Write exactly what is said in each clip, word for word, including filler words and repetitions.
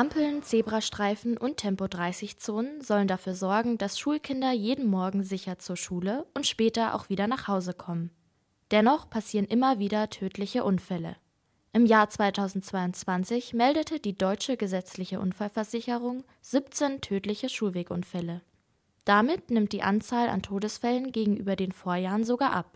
Ampeln, Zebrastreifen und Tempo dreißig Zonen sollen dafür sorgen, dass Schulkinder jeden Morgen sicher zur Schule und später auch wieder nach Hause kommen. Dennoch passieren immer wieder tödliche Unfälle. Im Jahr zweitausendzweiundzwanzig meldete die Deutsche Gesetzliche Unfallversicherung siebzehn tödliche Schulwegunfälle. Damit nimmt die Anzahl an Todesfällen gegenüber den Vorjahren sogar ab.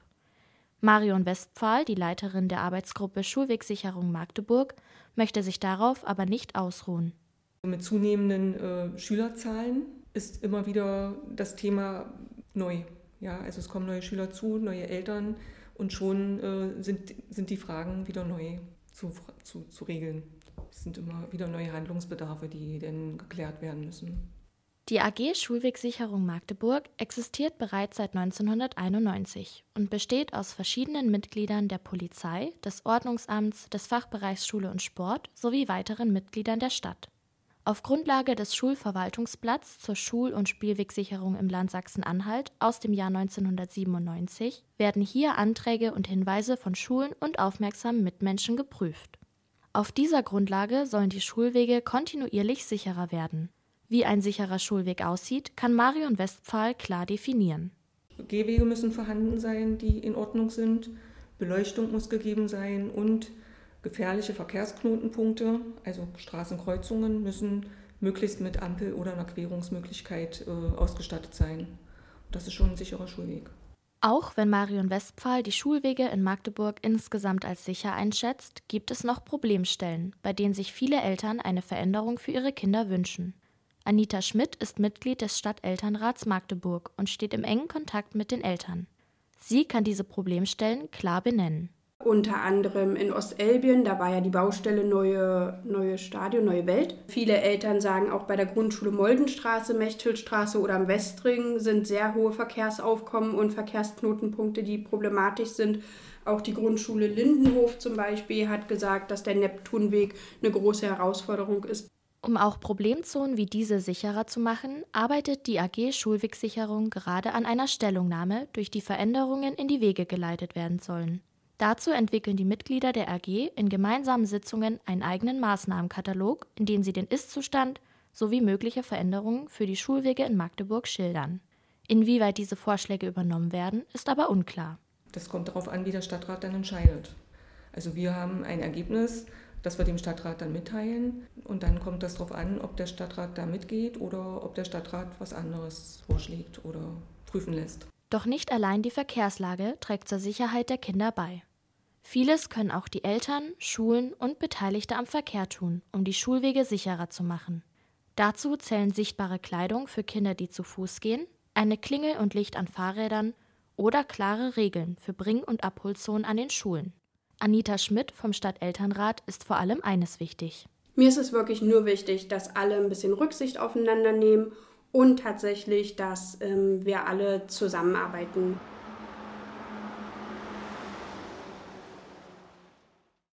Marion Westphal, die Leiterin der Arbeitsgruppe Schulwegsicherung Magdeburg, möchte sich darauf aber nicht ausruhen. Mit zunehmenden äh, Schülerzahlen ist immer wieder das Thema neu. Ja, also es kommen neue Schüler zu, neue Eltern und schon äh, sind, sind die Fragen wieder neu zu, zu, zu regeln. Es sind immer wieder neue Handlungsbedarfe, die dann geklärt werden müssen. Die A G Schulwegsicherung Magdeburg existiert bereits seit neunzehnhunderteinundneunzig und besteht aus verschiedenen Mitgliedern der Polizei, des Ordnungsamts, des Fachbereichs Schule und Sport sowie weiteren Mitgliedern der Stadt. Auf Grundlage des Schulverwaltungsblatts zur Schul- und Spielwegsicherung im Land Sachsen-Anhalt aus dem Jahr neunzehnhundertsiebenundneunzig werden hier Anträge und Hinweise von Schulen und aufmerksamen Mitmenschen geprüft. Auf dieser Grundlage sollen die Schulwege kontinuierlich sicherer werden. Wie ein sicherer Schulweg aussieht, kann Marion Westphal klar definieren. Gehwege müssen vorhanden sein, die in Ordnung sind, Beleuchtung muss gegeben sein und gefährliche Verkehrsknotenpunkte, also Straßenkreuzungen, müssen möglichst mit Ampel oder einer Querungsmöglichkeit äh, ausgestattet sein. Das ist schon ein sicherer Schulweg. Auch wenn Marion Westphal die Schulwege in Magdeburg insgesamt als sicher einschätzt, gibt es noch Problemstellen, bei denen sich viele Eltern eine Veränderung für ihre Kinder wünschen. Anita Schmidt ist Mitglied des Stadtelternrats Magdeburg und steht im engen Kontakt mit den Eltern. Sie kann diese Problemstellen klar benennen. Unter anderem in Ostelbien, da war ja die Baustelle Neue, neue Stadion, Neue Welt. Viele Eltern sagen, auch bei der Grundschule Moldenstraße, Mechtildstraße oder am Westring sind sehr hohe Verkehrsaufkommen und Verkehrsknotenpunkte, die problematisch sind. Auch die Grundschule Lindenhof zum Beispiel hat gesagt, dass der Neptunweg eine große Herausforderung ist. Um auch Problemzonen wie diese sicherer zu machen, arbeitet die A G Schulwegsicherung gerade an einer Stellungnahme, durch die Veränderungen in die Wege geleitet werden sollen. Dazu entwickeln die Mitglieder der A G in gemeinsamen Sitzungen einen eigenen Maßnahmenkatalog, in dem sie den Ist-Zustand sowie mögliche Veränderungen für die Schulwege in Magdeburg schildern. Inwieweit diese Vorschläge übernommen werden, ist aber unklar. Das kommt darauf an, wie der Stadtrat dann entscheidet. Also wir haben ein Ergebnis, das wir dem Stadtrat dann mitteilen und dann kommt das darauf an, ob der Stadtrat da mitgeht oder ob der Stadtrat was anderes vorschlägt oder prüfen lässt. Doch nicht allein die Verkehrslage trägt zur Sicherheit der Kinder bei. Vieles können auch die Eltern, Schulen und Beteiligte am Verkehr tun, um die Schulwege sicherer zu machen. Dazu zählen sichtbare Kleidung für Kinder, die zu Fuß gehen, eine Klingel und Licht an Fahrrädern oder klare Regeln für Bring- und Abholzonen an den Schulen. Anita Schmidt vom Stadtelternrat ist vor allem eines wichtig. Mir ist es wirklich nur wichtig, dass alle ein bisschen Rücksicht aufeinander nehmen und tatsächlich, dass ähm, wir alle zusammenarbeiten.